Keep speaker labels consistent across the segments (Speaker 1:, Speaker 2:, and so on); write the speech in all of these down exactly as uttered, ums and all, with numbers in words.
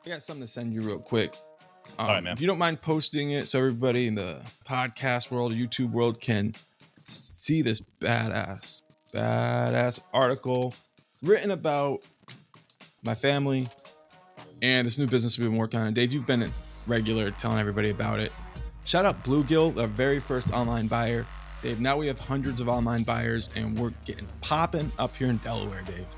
Speaker 1: I got something to send you real quick. Um,
Speaker 2: All right, man.
Speaker 1: If you don't mind posting it so everybody in the podcast world, YouTube world can see this badass, badass article written about my family and this new business we've been working on. Dave, you've been a regular telling everybody about it. Shout out Bluegill, our very first online buyer. Dave, now we have hundreds of online buyers and we're getting popping up here in Delaware, Dave.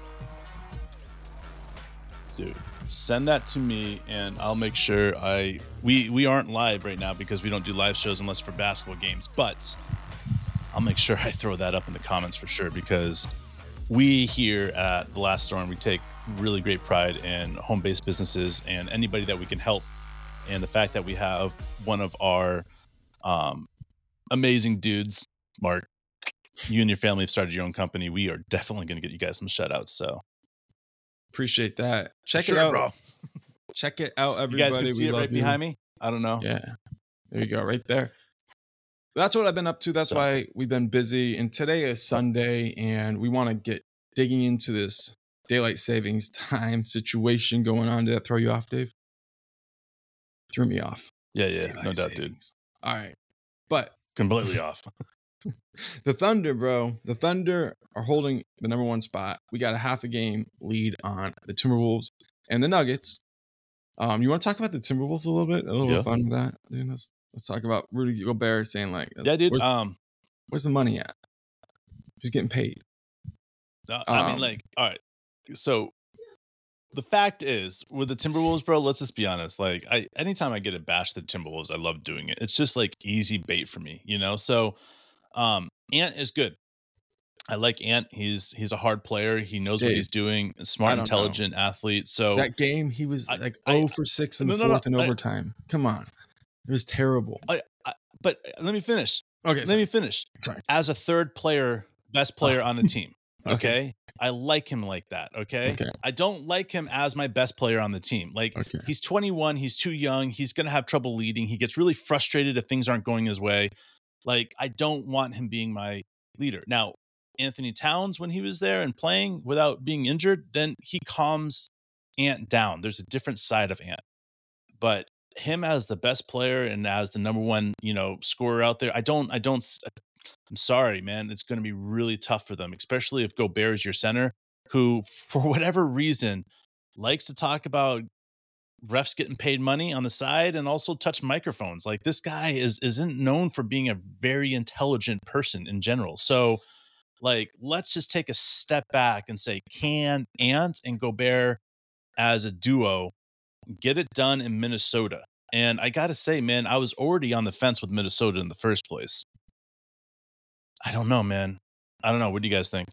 Speaker 2: Dude, send that to me and I'll make sure I we we aren't live right now because we don't do live shows unless for basketball games, but I'll make sure I throw that up in the comments for sure, because we here at The Last Storm, we take really great pride in home-based businesses and anybody that we can help. And the fact that we have one of our um, amazing dudes, Mark, you and your family have started your own company. We are definitely going to get you guys some shout outs. So
Speaker 1: appreciate that. Check
Speaker 2: sure,
Speaker 1: it out,
Speaker 2: bro.
Speaker 1: Check it out, everybody.
Speaker 2: You guys can see
Speaker 1: we
Speaker 2: it
Speaker 1: love
Speaker 2: right
Speaker 1: you.
Speaker 2: behind me. I don't know.
Speaker 1: Yeah, there you go, right there. That's what I've been up to. That's
Speaker 2: So.
Speaker 1: why we've been busy. And today is Sunday, and we want to get digging into this daylight savings time situation going on. Did that throw you off, Dave? Threw me off.
Speaker 2: Yeah, yeah,
Speaker 1: Daylight
Speaker 2: no doubt, dude.
Speaker 1: savings. All right, but
Speaker 2: Completely off.
Speaker 1: the Thunder, bro, the Thunder are holding the number one spot. We got a half a game lead on the Timberwolves and the Nuggets. Um, you want to talk about the Timberwolves a little bit? A little
Speaker 2: Yeah.
Speaker 1: fun with that, dude. Let's let's talk about Rudy Gobert saying like,
Speaker 2: Yeah, dude.
Speaker 1: Where's,
Speaker 2: Um,
Speaker 1: where's the money at? Who's getting paid?
Speaker 2: uh, I mean,
Speaker 1: Um,
Speaker 2: like, all right. So the fact is, with the Timberwolves, bro, let's just be honest. Like, I anytime I get to bash the Timberwolves, I love doing it. It's just like easy bait for me, you know. So, um, Ant is good. I like Ant. He's he's a hard player. He knows what
Speaker 1: Dave,
Speaker 2: he's doing. A
Speaker 1: I
Speaker 2: smart,
Speaker 1: don't
Speaker 2: intelligent athlete. So
Speaker 1: That game, he was
Speaker 2: I-
Speaker 1: like
Speaker 2: I-
Speaker 1: zero for six in the
Speaker 2: no, no, no,
Speaker 1: fourth in
Speaker 2: I-
Speaker 1: overtime. Come on, it was terrible.
Speaker 2: I, I, but let me finish.
Speaker 1: Okay,
Speaker 2: Let
Speaker 1: sorry.
Speaker 2: me finish.
Speaker 1: Sorry.
Speaker 2: As a third player, best player on the team.
Speaker 1: Okay.
Speaker 2: Okay. I like him like that. Okay?
Speaker 1: Okay.
Speaker 2: I don't like him as my best player on the team. Like,
Speaker 1: Okay.
Speaker 2: he's twenty-one. He's too young. He's going to have trouble leading. He gets really frustrated if things aren't going his way. Like, I don't want him being my leader. Now, Anthony Towns, when he was there and playing without being injured, then he calms Ant down. There's a different side of Ant. But him as the best player and as the number one, you know, scorer out there, I don't, I don't, I'm sorry, man. It's going to be really tough for them, especially if Gobert is your center, who, for whatever reason, likes to talk about refs getting paid money on the side and also touch microphones. Like, this guy is isn't known for being a very intelligent person in general. So, like, let's just take a step back and say, can Ant and Gobert as a duo get it done in Minnesota? And I got to say, man, I was already on the fence with Minnesota in the first place. I don't know, man. I don't know. What do you guys think?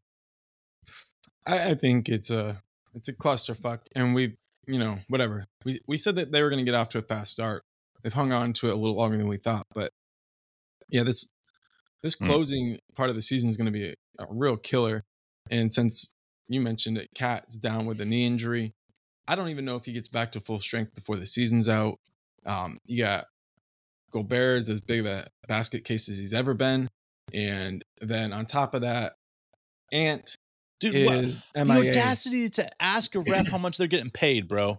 Speaker 1: I, I think it's a it's a clusterfuck, and we, you know, whatever. We we said that they were going to get off to a fast start. They've hung on to it a little longer than we thought, but yeah, this this
Speaker 2: Mm.
Speaker 1: closing part of the season is going to be a, a real killer. And since you mentioned it, Cat's down with a knee injury. I don't even know if he gets back to full strength before the season's out. Um, you got Gobert is as big of a basket case as he's ever been. And then on top of that, Ant
Speaker 2: Dude,
Speaker 1: is
Speaker 2: what?
Speaker 1: M
Speaker 2: The
Speaker 1: I A.
Speaker 2: audacity to ask a ref how much they're getting paid, bro.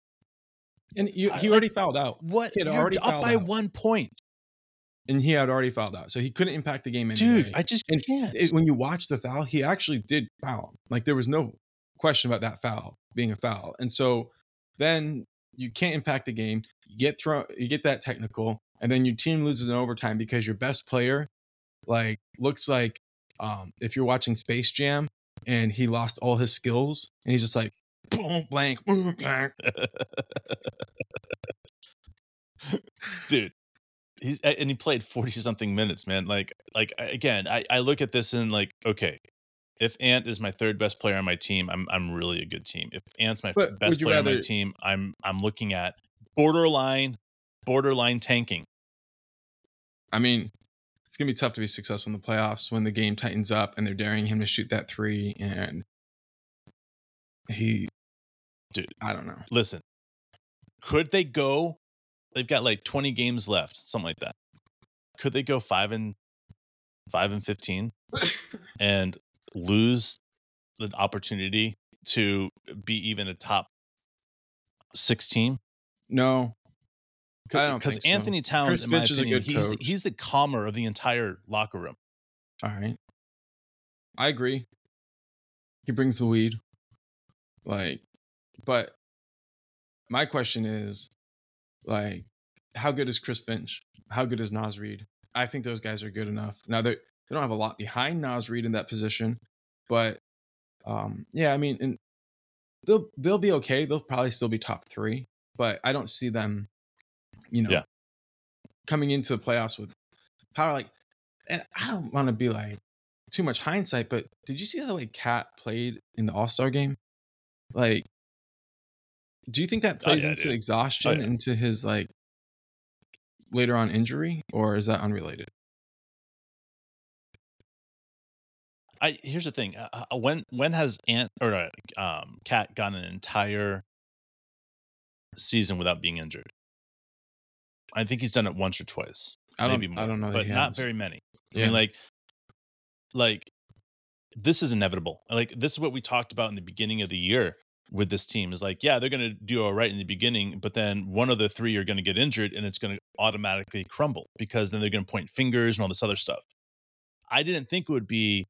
Speaker 1: And you, he
Speaker 2: I-
Speaker 1: already fouled out.
Speaker 2: What?
Speaker 1: He had
Speaker 2: You're
Speaker 1: already
Speaker 2: up
Speaker 1: fouled
Speaker 2: by
Speaker 1: out.
Speaker 2: one point.
Speaker 1: And he had already fouled out. So he couldn't impact the game anyway.
Speaker 2: Dude, I just
Speaker 1: And
Speaker 2: can't.
Speaker 1: it- when you watch the foul, he actually did foul him. Like, there was no question about that foul being a foul. And so then you can't impact the game. You get thrown, you get that technical, and then your team loses in overtime because your best player, like, looks like um, if you're watching Space Jam and he lost all his skills and he's just like boom blank, boom, blank.
Speaker 2: Dude, he's and he played forty something minutes, man. Like, like again, I, I look at this and like, okay, if Ant is my third best player on my team, I'm I'm really a good team. If Ant's my
Speaker 1: But
Speaker 2: best
Speaker 1: would you
Speaker 2: player on my
Speaker 1: rather-
Speaker 2: team, I'm I'm looking at borderline, borderline tanking.
Speaker 1: I mean, it's gonna be tough to be successful in the playoffs when the game tightens up and they're daring him to shoot that three, and he,
Speaker 2: Dude,
Speaker 1: I don't know.
Speaker 2: listen, could they go? They've got like twenty games left, something like that. Could they go five and five and fifteen and lose the opportunity to be even a top six team?
Speaker 1: No, I don't
Speaker 2: Because
Speaker 1: think so.
Speaker 2: Anthony Towns,
Speaker 1: Chris
Speaker 2: in my
Speaker 1: Finch is a
Speaker 2: opinion,
Speaker 1: good
Speaker 2: he's
Speaker 1: coach.
Speaker 2: he's the calmer of the entire locker room.
Speaker 1: All right. I agree. He brings the weed. Like, but my question is, like, how good is Chris Finch? How good is Naz Reid? I think those guys are good enough. Now they they don't have a lot behind Naz Reid in that position, but um, yeah, I mean, and they'll they'll be okay. They'll probably still be top three, but I don't see them, you know,
Speaker 2: Yeah.
Speaker 1: coming into the playoffs with power. Like, and I don't want to be like too much hindsight, but did you see how like Cat played in the All Star game? Like, do you think that
Speaker 2: Oh,
Speaker 1: plays
Speaker 2: yeah,
Speaker 1: into
Speaker 2: dude. Oh,
Speaker 1: exhaustion,
Speaker 2: yeah.
Speaker 1: into his like later on injury, or is that unrelated?
Speaker 2: I here's the thing. Uh, uh, when when has Ant or uh, um Cat gone an entire season without being injured? I think he's done it once or twice,
Speaker 1: I
Speaker 2: maybe
Speaker 1: don't I
Speaker 2: more,
Speaker 1: don't know that
Speaker 2: but
Speaker 1: he
Speaker 2: not
Speaker 1: has.
Speaker 2: very many. I
Speaker 1: Yeah.
Speaker 2: mean, like, like this is inevitable. Like, this is what we talked about in the beginning of the year with this team. Is like, yeah, they're going to do all right in the beginning, but then one of the three are going to get injured, and it's going to automatically crumble because then they're going to point fingers and all this other stuff. I didn't think it would be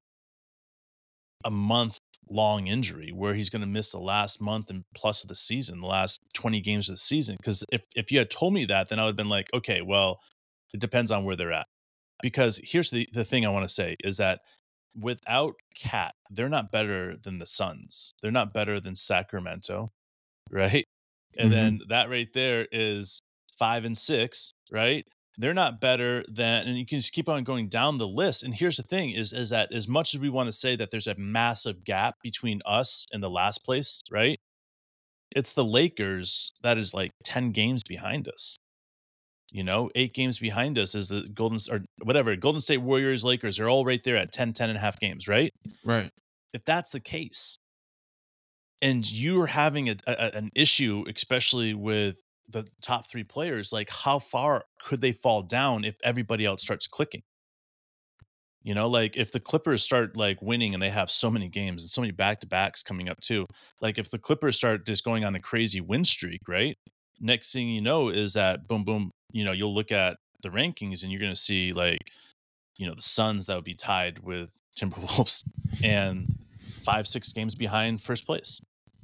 Speaker 2: a month long injury where he's going to miss the last month and plus of the season, the last twenty games of the season. Because if, if you had told me that, then I would have been like, okay, well, it depends on where they're at. Because here's the, the thing I want to say is that without Cat, they're not better than the Suns. They're not better than Sacramento, right? And
Speaker 1: Mhm.
Speaker 2: then that right there is five and six, right? They're not better than, and you can just keep on going down the list. And here's the thing is, is that as much as we want to say that there's a massive gap between us and the last place, right? It's the Lakers that is like ten games behind us. You know, eight games behind us is the Golden or whatever, Golden State Warriors, Lakers are all right there at ten, ten and a half games, right?
Speaker 1: Right.
Speaker 2: If that's the case, and you're having a, a, an issue, especially with the top three players, like how far could they fall down if everybody else starts clicking? You know, like if the Clippers start like winning and they have so many games and so many back to backs coming up too, like if the Clippers start just going on a crazy win streak, right? Next thing you know is that boom, boom, you know, you'll look at the rankings and you're going to see like, you know, the Suns that would be tied with Timberwolves and five, six games behind first place.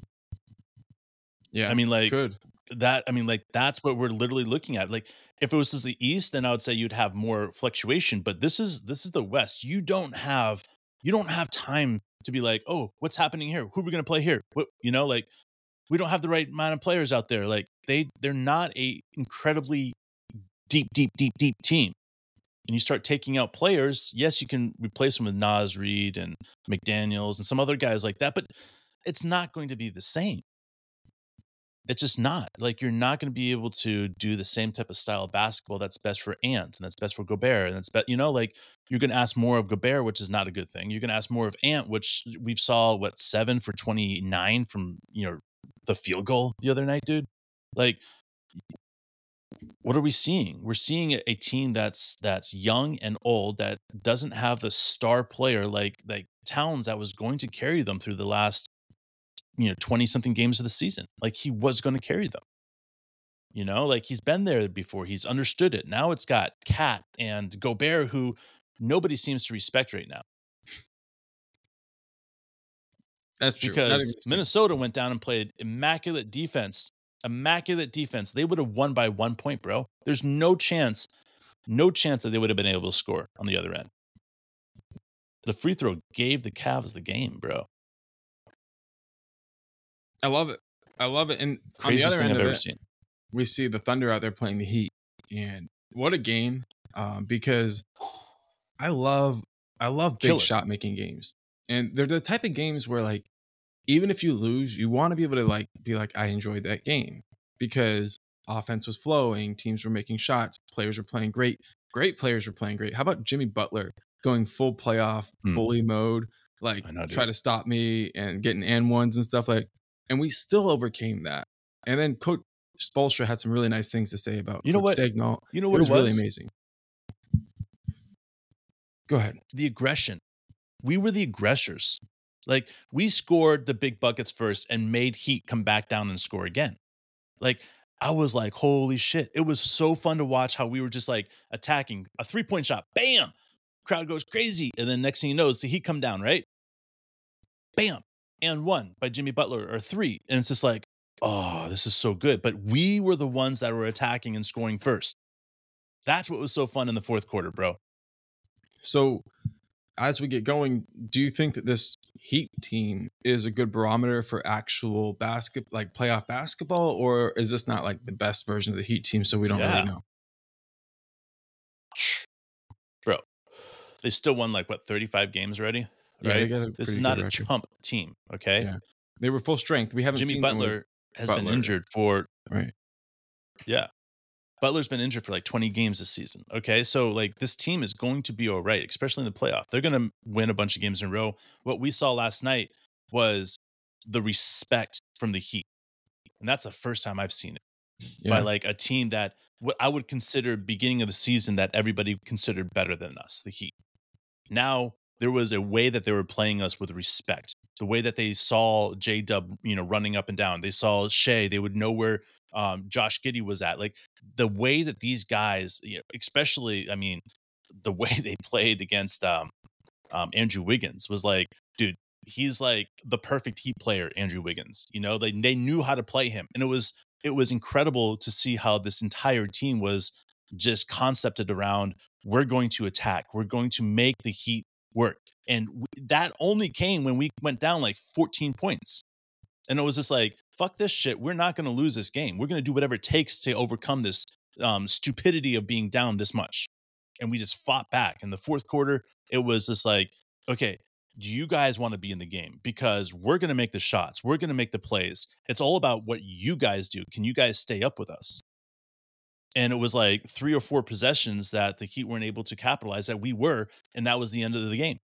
Speaker 1: Yeah.
Speaker 2: I mean, like
Speaker 1: Good.
Speaker 2: that. I mean, like that's what we're literally looking at. Like, if it was just the East, then I would say you'd have more fluctuation. But this is this is the West. You don't have you don't have time to be like, oh, what's happening here? Who are we going to play here? What, you know, like we don't have the right amount of players out there. Like they they're not a incredibly deep, deep, deep, deep team. And you start taking out players. Yes, you can replace them with Naz Reid and McDaniels and some other guys like that, but it's not going to be the same. It's just not. Like, you're not going to be able to do the same type of style of basketball that's best for Ant and that's best for Gobert and that's be- you know, like you're going to ask more of Gobert, which is not a good thing. You're going to ask more of Ant, which we've saw what seven for twenty-nine from, you know, the field goal the other night, dude. Like, what are we seeing? We're seeing a, a team that's that's young and old that doesn't have the star player like like Towns that was going to carry them through the last, you know, twenty something games of the season. Like he was going to carry them. You know, like he's been there before. He's understood it. Now it's got Cat and Gobert, who nobody seems to respect right now
Speaker 1: That's true. Not
Speaker 2: because
Speaker 1: against you.
Speaker 2: Minnesota went down and played immaculate defense. Immaculate defense. They would have won by one point, bro. There's no chance, no chance that they would have been able to score on the other end. The free throw gave the Cavs the game, bro.
Speaker 1: I love it. I love it. And on the
Speaker 2: Craziest
Speaker 1: other
Speaker 2: thing
Speaker 1: end
Speaker 2: I've
Speaker 1: of
Speaker 2: ever
Speaker 1: it,
Speaker 2: seen.
Speaker 1: we see the Thunder out there playing the Heat, and what a game! Um, because I love, I love big
Speaker 2: Killer.
Speaker 1: shot making games, and they're the type of games where like even if you lose, you want to be able to like be like I enjoyed that game because offense was flowing, teams were making shots, players were playing great, great players were playing great. How about Jimmy Butler going full playoff
Speaker 2: Hmm.
Speaker 1: bully mode, like
Speaker 2: I know, dude.
Speaker 1: try to stop me and getting and ones and stuff like, and we still overcame that. And then Coach Spoelstra had some really nice things to say about
Speaker 2: You know
Speaker 1: Coach
Speaker 2: what?
Speaker 1: Daigneault.
Speaker 2: You know
Speaker 1: It
Speaker 2: what
Speaker 1: was
Speaker 2: it
Speaker 1: really
Speaker 2: was?
Speaker 1: amazing. Go ahead.
Speaker 2: The aggression. We were the aggressors. Like we scored the big buckets first and made Heat come back down and score again. Like, I was like, holy shit. It was so fun to watch how we were just like attacking a three point shot. Bam. Crowd goes crazy. And then next thing you know, it's the Heat come down, right? Bam. And one by Jimmy Butler or three. And it's just like, oh, this is so good. But we were the ones that were attacking and scoring first. That's what was so fun in the fourth quarter, bro.
Speaker 1: So as we get going, do you think that this Heat team is a good barometer for actual basket, like playoff basketball, or is this not like the best version of the Heat team? So we don't
Speaker 2: Yeah.
Speaker 1: really know.
Speaker 2: Bro, they still won like what, thirty-five games already?
Speaker 1: Yeah,
Speaker 2: Right?
Speaker 1: they got a
Speaker 2: This is
Speaker 1: pretty
Speaker 2: not
Speaker 1: good
Speaker 2: a
Speaker 1: record.
Speaker 2: chump team. Okay.
Speaker 1: Yeah, they were full strength. We haven't
Speaker 2: Jimmy
Speaker 1: seen them with-
Speaker 2: Butler has been
Speaker 1: Butler.
Speaker 2: injured for
Speaker 1: right.
Speaker 2: yeah. Butler's been injured for like twenty games this season. Okay. So like this team is going to be all right, especially in the playoff. They're going to win a bunch of games in a row. What we saw last night was the respect from the Heat. And that's the first time I've seen it
Speaker 1: Yeah.
Speaker 2: by like a team that what I would consider beginning of the season that everybody considered better than us, the Heat. Now there was a way that they were playing us with respect. The way that they saw J Dub, you know, running up and down. They saw Shea. They would know where um, Josh Giddey was at. Like the way that these guys, you know, especially, I mean, the way they played against um, um, Andrew Wiggins was like, dude, he's like the perfect Heat player, Andrew Wiggins. You know, they they knew how to play him, and it was it was incredible to see how this entire team was just concepted around. We're going to attack. We're going to make the Heat work. And w- that only came when we went down like fourteen points. And it was just like, fuck this shit. We're not going to lose this game. We're going to do whatever it takes to overcome this um, stupidity of being down this much. And we just fought back. In the fourth quarter, it was just like, okay, do you guys want to be in the game? Because we're going to make the shots. We're going to make the plays. It's all about what you guys do. Can you guys stay up with us? And it was like three or four possessions that the Heat weren't able to capitalize that we were. And that was the end of the game.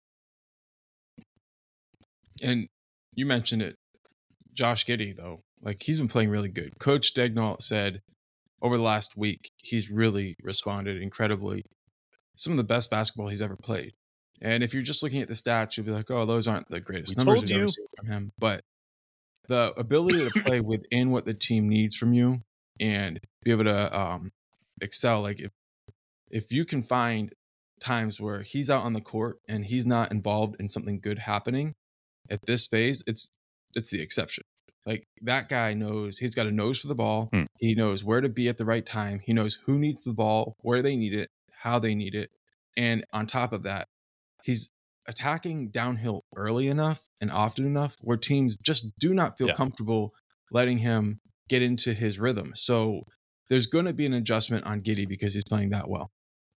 Speaker 1: And you mentioned it, Josh Giddey, though, like he's been playing really good. Coach Daigneault said over the last week, he's really responded incredibly. Some of the best basketball he's ever played. And if you're just looking at the stats, you'll be like, oh, those aren't the greatest
Speaker 2: We
Speaker 1: numbers
Speaker 2: told
Speaker 1: we've ever
Speaker 2: you.
Speaker 1: seen from him. But the ability to play within what the team needs from you and be able to um, excel, like if if you can find times where he's out on the court and he's not involved in something good happening at this phase, it's it's the exception. Like that guy knows, he's got a nose for the ball.
Speaker 2: Hmm.
Speaker 1: He knows where to be at the right time. He knows who needs the ball, where they need it, how they need it. And on top of that, he's attacking downhill early enough and often enough where teams just do not feel
Speaker 2: Yeah.
Speaker 1: comfortable letting him get into his rhythm. So there's going to be an adjustment on Giddey because he's playing that well.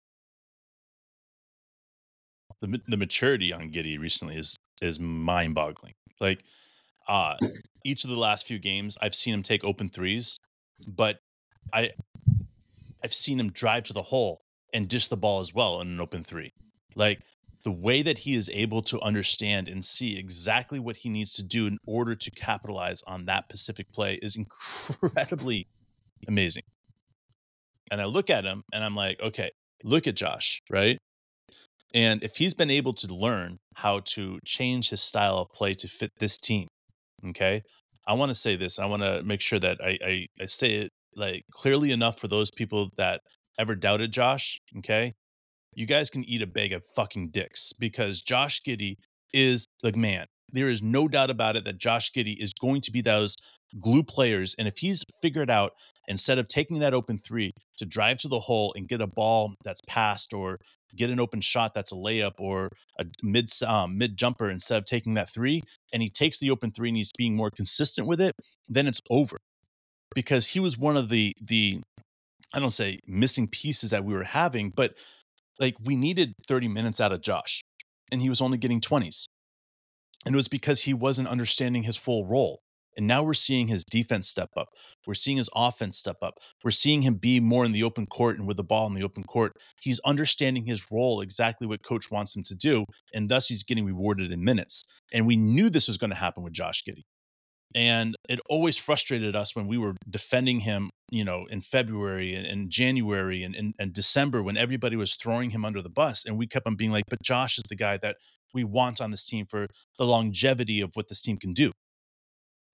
Speaker 2: The ma- the maturity on Giddey recently is is mind boggling. Like, uh, each of the last few games, I've seen him take open threes, but I I've seen him drive to the hole and dish the ball as well in an open three. Like the way that he is able to understand and see exactly what he needs to do in order to capitalize on that specific play is incredibly amazing. And I look at him and I'm like, okay, look at Josh, right? And if he's been able to learn how to change his style of play to fit this team, okay, I want to say this. I want to make sure that I, I I say it like clearly enough for those people that ever doubted Josh. Okay, you guys can eat a bag of fucking dicks because Josh Giddey is the man. There is no doubt about it that Josh Giddey is going to be those glue players. And if he's figured out, instead of taking that open three to drive to the hole and get a ball that's passed or get an open shot that's a layup or a mid um, mid jumper instead of taking that three, and he takes the open three and he's being more consistent with it, then it's over. Because he was one of the the I don't say missing pieces that we were having, but like we needed thirty minutes out of Josh, and he was only getting twenties. And it was because he wasn't understanding his full role. And now we're seeing his defense step up. We're seeing his offense step up. We're seeing him be more in the open court and with the ball in the open court. He's understanding his role, exactly what coach wants him to do. And thus he's getting rewarded in minutes. And we knew this was going to happen with Josh Giddey. And it always frustrated us when we were defending him, you know, in February and, and January and, and, and December when everybody was throwing him under the bus. And we kept on being like, but Josh is the guy that we want on this team for the longevity of what this team can do.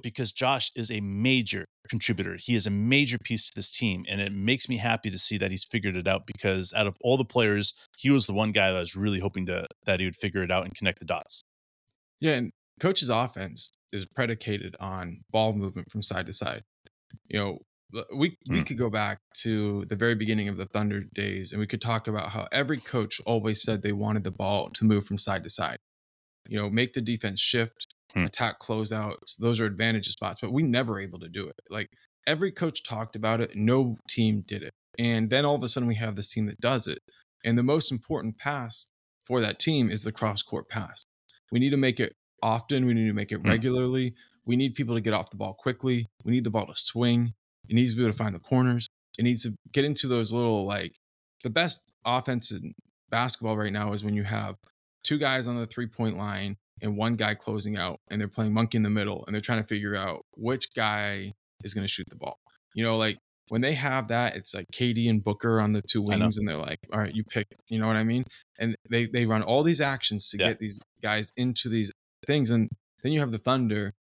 Speaker 2: because Josh is a major contributor. He is a major piece to this team, and it makes me happy to see that he's figured it out, because out of all the players, he was the one guy that I was really hoping to that he would figure it out and connect the dots.
Speaker 1: Yeah, and coach's offense is predicated on ball movement from side to side. You know, we we
Speaker 2: Mm.
Speaker 1: could go back to the very beginning of the Thunder days, and we could talk about how every coach always said they wanted the ball to move from side to side. You know, make the defense shift,
Speaker 2: Hmm.
Speaker 1: attack closeouts. Those are advantage spots, but we never able to do it. Like every coach talked about it, no team did it. And then all of a sudden we have this team that does it. And the most important pass for that team is the cross court pass. We need to make it often. We need to make it
Speaker 2: Hmm.
Speaker 1: regularly. We need people to get off the ball quickly. We need the ball to swing. It needs to be able to find the corners. It needs to get into those little, like, the best offense in basketball right now is when you have two guys on the three-point line and one guy closing out, and they're playing monkey in the middle, and they're trying to figure out which guy is going to shoot the ball. You know, like when they have that, it's like K D and Booker on the two
Speaker 2: I know.
Speaker 1: wings, and they're like, all right, you pick, you know what I mean? And they, they run all these actions to
Speaker 2: Yeah.
Speaker 1: get these guys into these things. And then you have the Thunder,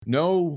Speaker 1: no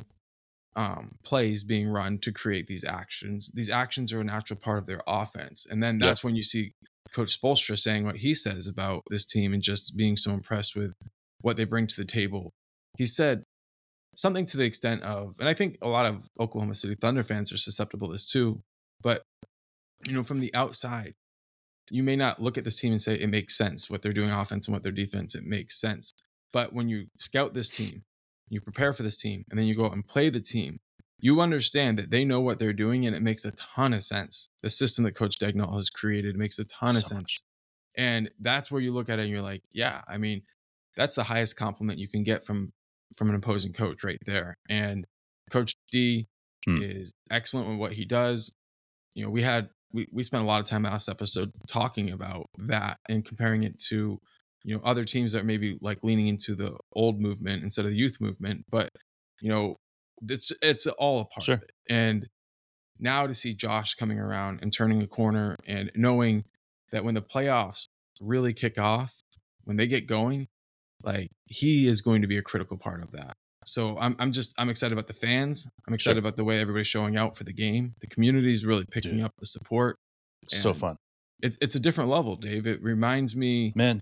Speaker 1: um, plays being run to create these actions. These actions are a natural part of their offense. And then that's
Speaker 2: Yep.
Speaker 1: when you see Coach Spoelstra saying what he says about this team and just being so impressed with what they bring to the table. He said something to the extent of, and I think a lot of Oklahoma City Thunder fans are susceptible to this too, but, you know, from the outside, you may not look at this team and say it makes sense what they're doing offense and what they're defense. It makes sense. But when you scout this team, you prepare for this team, and then you go out and play the team, you understand that they know what they're doing, and it makes a ton of sense. The system that Coach Dagnall has created makes a ton of
Speaker 2: So much.
Speaker 1: sense. And that's where you look at it and you're like, yeah, I mean, that's the highest compliment you can get from from an opposing coach right there. And Coach D
Speaker 2: Hmm.
Speaker 1: is excellent with what he does. You know, we had we, we spent a lot of time last episode talking about that and comparing it to, you know, other teams that maybe like leaning into the old movement instead of the youth movement. But, you know, it's it's all a part
Speaker 2: Sure.
Speaker 1: of it. And now to see Josh coming around and turning a corner and knowing that when the playoffs really kick off, when they get going, like he is going to be a critical part of that. So I'm I'm just I'm excited about the fans. I'm excited
Speaker 2: Sure.
Speaker 1: about the way everybody's showing out for the game. The community is really picking
Speaker 2: Dude.
Speaker 1: up the support.
Speaker 2: So
Speaker 1: And
Speaker 2: fun.
Speaker 1: It's it's a different level, Dave. It reminds me
Speaker 2: Man,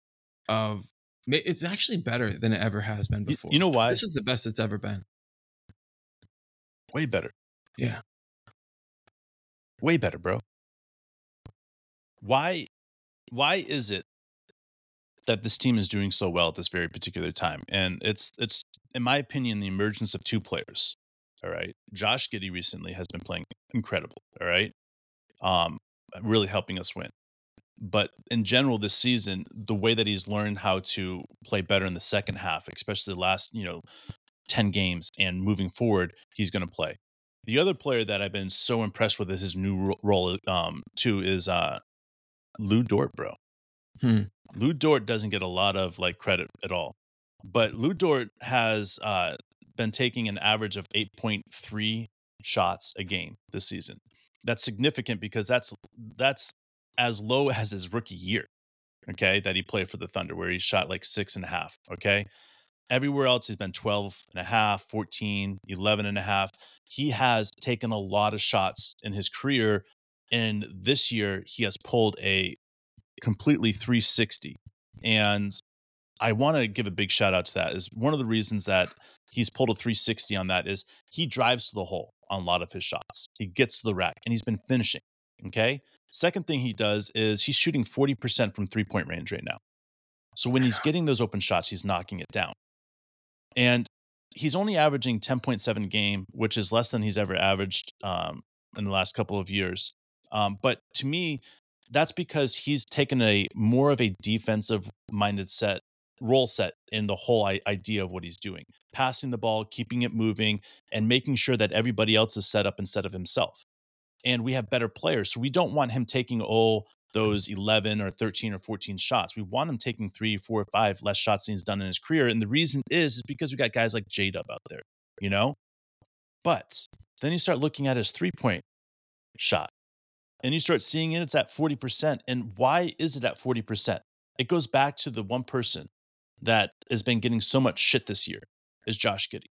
Speaker 1: of it's actually better than it ever has been
Speaker 2: you,
Speaker 1: before.
Speaker 2: you know why?
Speaker 1: This is the best it's ever been.
Speaker 2: Way better.
Speaker 1: Yeah.
Speaker 2: Way better, bro. Why why is it that this team is doing so well at this very particular time? And it's it's in my opinion the emergence of two players. All right. Josh Giddey recently has been playing incredible. All right. Um, really helping us win. But in general, this season, the way that he's learned how to play better in the second half, especially the last, you know, ten games and moving forward, he's going to play. The other player that I've been so impressed with is his new ro- role, um, too, is uh, Lou Dort, bro.
Speaker 1: Hmm.
Speaker 2: Lou Dort doesn't get a lot of like credit at all, but Lou Dort has uh, been taking an average of eight point three shots a game this season. That's significant because that's that's as low as his rookie year. Okay, that he played for the Thunder, where he shot like six and a half. Okay, everywhere else he's been twelve and a half, fourteen, eleven and a half. He has taken a lot of shots in his career, and this year he has pulled a completely three sixty. And I want to give a big shout out to that. Is one of the reasons that he's pulled a three sixty on that is he drives to the hole on a lot of his shots. He gets to the rack and he's been finishing. Okay. Second thing he does is he's shooting forty percent from three point range right now. So when he's getting those open shots, he's knocking it down. And he's only averaging ten point seven a game, which is less than he's ever averaged um, in the last couple of years. Um, but to me, that's because he's taken a more of a defensive minded set role set in the whole I- idea of what he's doing, passing the ball, keeping it moving, and making sure that everybody else is set up instead of himself. And we have better players, so we don't want him taking all those eleven or thirteen or fourteen shots. We want him taking three, four, five less shots than he's done in his career. And the reason is, is because we got guys like J-Dub out there, you know? But then you start looking at his three-point shot, and you start seeing it, it's at forty percent. And why is it at forty percent? It goes back to the one person that has been getting so much shit this year is Josh Giddey.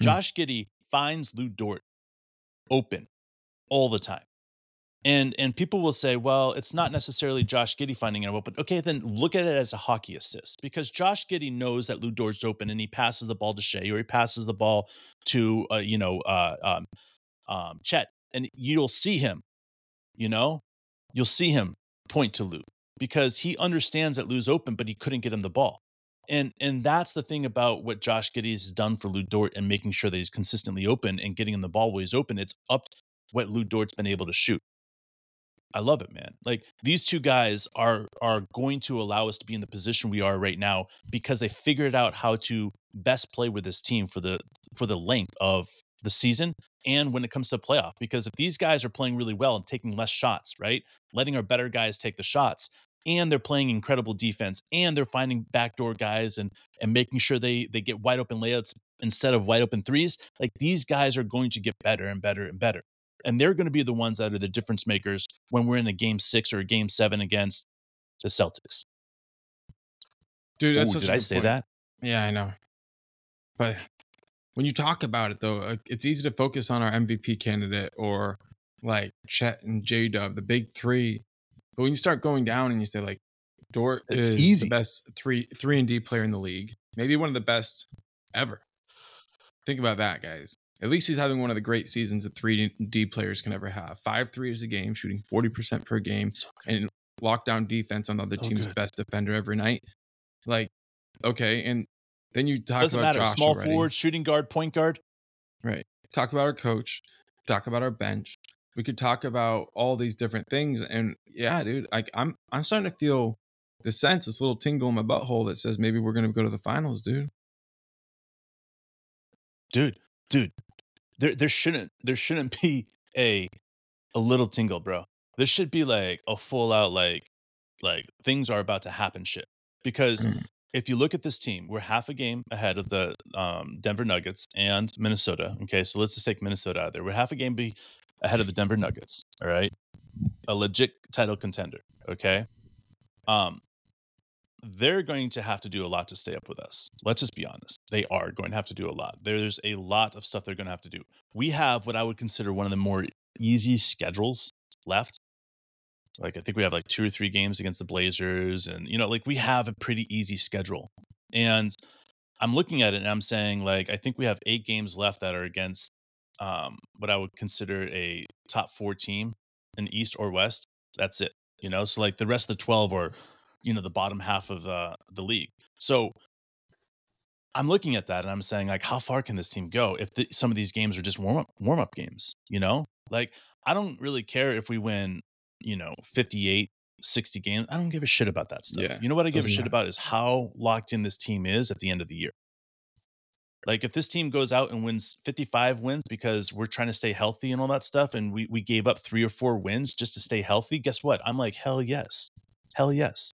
Speaker 2: Josh Giddey finds Lou Dort open all the time. And and people will say, well, it's not necessarily Josh Giddey finding it open. Okay, then look at it as a hockey assist, because Josh Giddey knows that Lou Dort's open and he passes the ball to Shea, or he passes the ball to, uh, you know, uh, um, um, Chet, and you'll see him, you know, you'll see him point to Lou because he understands that Lou's open, but he couldn't get him the ball. And and that's the thing about what Josh Giddey has done for Lou Dort and making sure that he's consistently open and getting him the ball while he's open. It's up what Lou Dort's been able to shoot. I love it, man. Like, these two guys are are going to allow us to be in the position we are right now because they figured out how to best play with this team for the for the length of the season and when it comes to playoff. Because if these guys are playing really well and taking less shots, right, letting our better guys take the shots, and they're playing incredible defense, and they're finding backdoor guys and and making sure they they get wide open layups instead of wide open threes, like, these guys are going to get better and better and better. And they're going to be the ones that are the difference makers when we're in a game six or a game seven against the Celtics.
Speaker 1: Dude, that's
Speaker 2: Ooh,
Speaker 1: such
Speaker 2: did
Speaker 1: a
Speaker 2: I
Speaker 1: good
Speaker 2: say
Speaker 1: point.
Speaker 2: that?
Speaker 1: Yeah, I know. But when you talk about it, though, uh, it's easy to focus on our M V P candidate or like Chet and J-Dub, the big three. But when you start going down and you say, like, Dort
Speaker 2: It's
Speaker 1: is
Speaker 2: easy.
Speaker 1: the best three three and D player in the league, maybe one of the best ever. Think about that, guys. At least he's having one of the great seasons that three D players can ever have. Five threes a game, shooting forty percent per game,
Speaker 2: So
Speaker 1: and lockdown defense on the other
Speaker 2: So
Speaker 1: team's
Speaker 2: good.
Speaker 1: best defender every night. Like, okay, and then you talk
Speaker 2: Doesn't
Speaker 1: about
Speaker 2: matter.
Speaker 1: Josh
Speaker 2: Small
Speaker 1: already.
Speaker 2: forward, shooting guard, point guard.
Speaker 1: Right. Talk about our coach. Talk about our bench. We could talk about all these different things. And yeah, dude, like I'm I'm starting to feel the sense, this little tingle in my butthole that says maybe we're gonna go to the finals, dude.
Speaker 2: Dude, dude, there there shouldn't there shouldn't be a a little tingle, bro. There should be like a full out like like things are about to happen shit. Because
Speaker 1: Mm.
Speaker 2: if you look at this team, we're half a game ahead of the um, Denver Nuggets and Minnesota. Okay, so let's just take Minnesota out of there. We're half a game be ahead of the Denver Nuggets. All right, a legit title contender. Okay, um, they're going to have to do a lot to stay up with us. Let's just be honest. They are going to have to do a lot. There's a lot of stuff they're going to have to do. We have what I would consider one of the more easy schedules left. Like, I think we have like two or three games against the Blazers, and you know, like, we have a pretty easy schedule. And I'm looking at it and I'm saying, like, I think we have eight games left that are against um, what I would consider a top four team in East or West. That's it. You know, so like the rest of the twelve are, you know, the bottom half of uh, the league. So I'm looking at that and I'm saying, like, how far can this team go if the, some of these games are just warm up warm up games? You know, like, I don't really care if we win, you know, fifty-eight, sixty games. I don't give a shit about that stuff.
Speaker 1: Yeah,
Speaker 2: You know what I give a
Speaker 1: doesn't
Speaker 2: shit
Speaker 1: matter.
Speaker 2: about is how locked in this team is at the end of the year. Like, if this team goes out and wins fifty-five wins because we're trying to stay healthy and all that stuff, and we we gave up three or four wins just to stay healthy, guess what? I'm like, hell yes. Hell yes.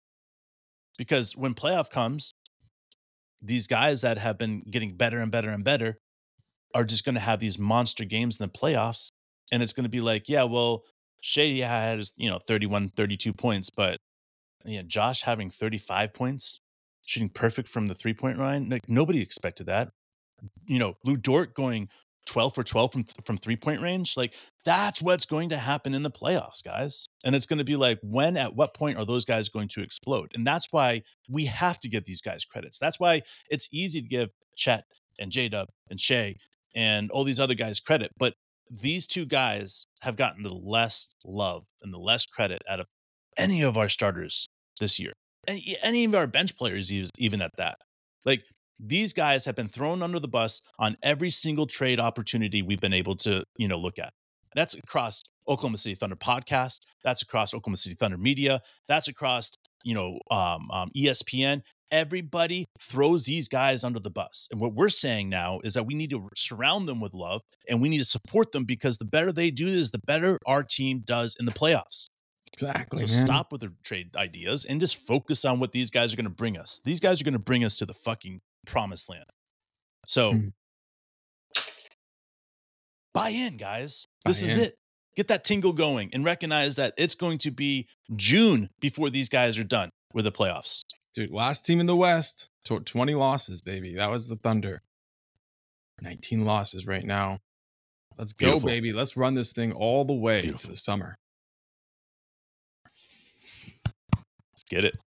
Speaker 2: Because when playoff comes, these guys that have been getting better and better and better are just going to have these monster games in the playoffs. And it's going to be like, yeah, well, Shea had his, you know, thirty-one, thirty-two points, but yeah, Josh having thirty-five points, shooting perfect from the three point line. Like, nobody expected that. You know, Lou Dort going twelve for twelve from from three point range. Like, that's what's going to happen in the playoffs, guys. And it's going to be like, when, at what point are those guys going to explode? And that's why we have to give these guys credits. That's why it's easy to give Chet and J-Dub and Shea and all these other guys credit. But these two guys have gotten the less love and the less credit out of any of our starters this year. And any of our bench players, even at that. Like, these guys have been thrown under the bus on every single trade opportunity we've been able to, you know, look at. That's across Oklahoma City Thunder podcast. That's across Oklahoma City Thunder media. That's across, you know, um, um, E S P N. Everybody throws these guys under the bus. And what we're saying now is that we need to surround them with love and we need to support them, because the better they do this, the better our team does in the playoffs.
Speaker 1: Exactly.
Speaker 2: So
Speaker 1: man.
Speaker 2: stop with the trade ideas and just focus on what these guys are going to bring us. These guys are going to bring us to the fucking promised land. So
Speaker 1: Mm.
Speaker 2: buy in, guys.
Speaker 1: Buy
Speaker 2: This is
Speaker 1: in.
Speaker 2: it. Get that tingle going and recognize that it's going to be June before these guys are done with the playoffs.
Speaker 1: Dude, last team in the West, tw- twenty losses, baby. That was the Thunder. nineteen losses right now. Let's go,
Speaker 2: Beautiful.
Speaker 1: baby. Let's run this thing all the way
Speaker 2: Beautiful.
Speaker 1: to the summer.
Speaker 2: Let's get it.